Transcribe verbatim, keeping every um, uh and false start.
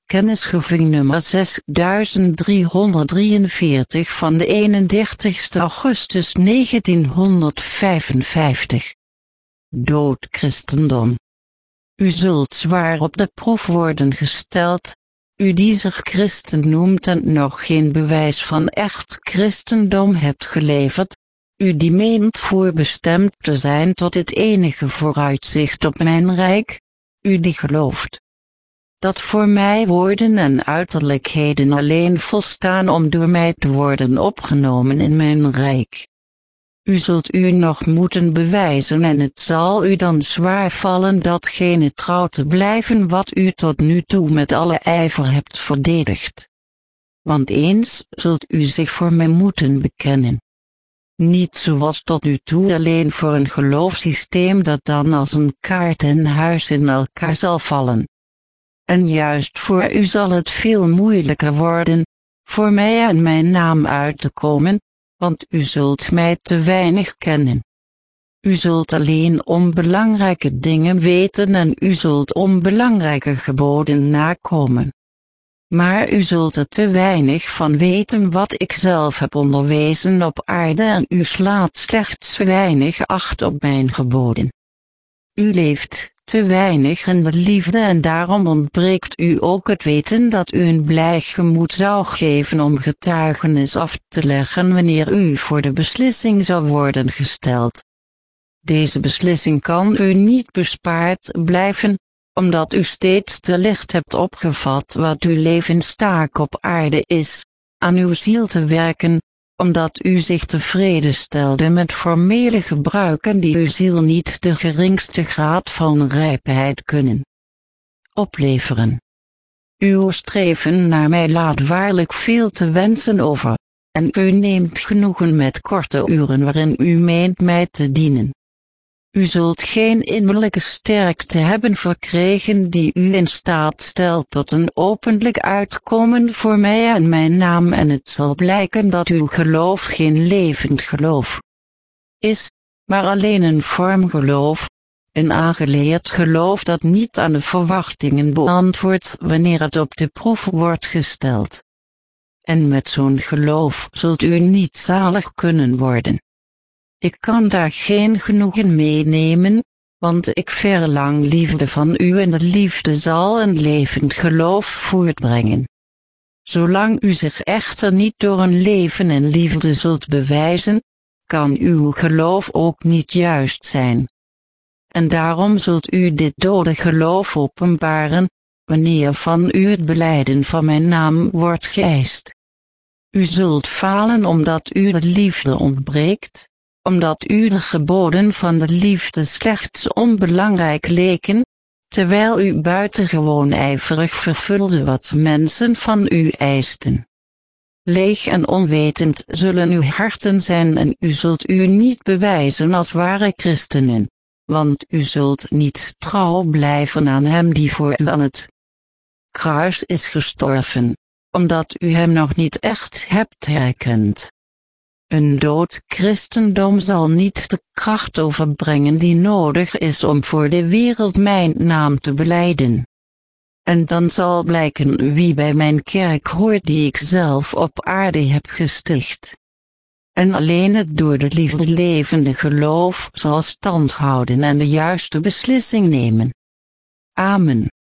Kennisgeving nummer zesduizend driehonderddrieënveertig van de eenendertigste augustus negentienhonderdvijfenvijftig. Dood christendom. U zult zwaar op de proef worden gesteld, u die zich christen noemt en nog geen bewijs van echt christendom hebt geleverd, u die meent voorbestemd te zijn tot het enige vooruitzicht op mijn rijk, u die gelooft dat voor mij woorden en uiterlijkheden alleen volstaan om door mij te worden opgenomen in mijn rijk. U zult u nog moeten bewijzen en het zal u dan zwaar vallen datgene trouw te blijven wat u tot nu toe met alle ijver hebt verdedigd. Want eens zult u zich voor mij moeten bekennen. Niet zoals tot nu toe alleen voor een geloofssysteem dat dan als een kaart en huis in elkaar zal vallen. En juist voor u zal het veel moeilijker worden, voor mij en mijn naam uit te komen, want u zult mij te weinig kennen. U zult alleen onbelangrijke dingen weten en u zult onbelangrijke geboden nakomen. Maar u zult er te weinig van weten wat ik zelf heb onderwezen op aarde en u slaat slechts weinig acht op mijn geboden. U leeft te weinig in de liefde en daarom ontbreekt u ook het weten dat u een blij gemoed zou geven om getuigenis af te leggen wanneer u voor de beslissing zou worden gesteld. Deze beslissing kan u niet bespaard blijven, omdat u steeds te licht hebt opgevat wat uw levenstaak op aarde is, aan uw ziel te werken, omdat u zich tevreden stelde met formele gebruiken die uw ziel niet de geringste graad van rijpheid kunnen opleveren. Uw streven naar mij laat waarlijk veel te wensen over, en u neemt genoegen met korte uren waarin u meent mij te dienen. U zult geen innerlijke sterkte hebben verkregen die u in staat stelt tot een openlijk uitkomen voor mij en mijn naam en het zal blijken dat uw geloof geen levend geloof is, maar alleen een vormgeloof, een aangeleerd geloof dat niet aan de verwachtingen beantwoordt wanneer het op de proef wordt gesteld. En met zo'n geloof zult u niet zalig kunnen worden. Ik kan daar geen genoegen meenemen, want ik verlang liefde van u en de liefde zal een levend geloof voortbrengen. Zolang u zich echter niet door een leven in liefde zult bewijzen, kan uw geloof ook niet juist zijn. En daarom zult u dit dode geloof openbaren, wanneer van u het belijden van mijn naam wordt geëist. U zult falen omdat u de liefde ontbreekt, omdat u de geboden van de liefde slechts onbelangrijk leken, terwijl u buitengewoon ijverig vervulde wat mensen van u eisten. Leeg en onwetend zullen uw harten zijn en u zult u niet bewijzen als ware christenen, want u zult niet trouw blijven aan hem die voor u aan het kruis is gestorven, omdat u hem nog niet echt hebt herkend. Een dood christendom zal niet de kracht overbrengen die nodig is om voor de wereld mijn naam te belijden. En dan zal blijken wie bij mijn kerk hoort die ik zelf op aarde heb gesticht. En alleen het door de liefde levende geloof zal stand houden en de juiste beslissing nemen. Amen.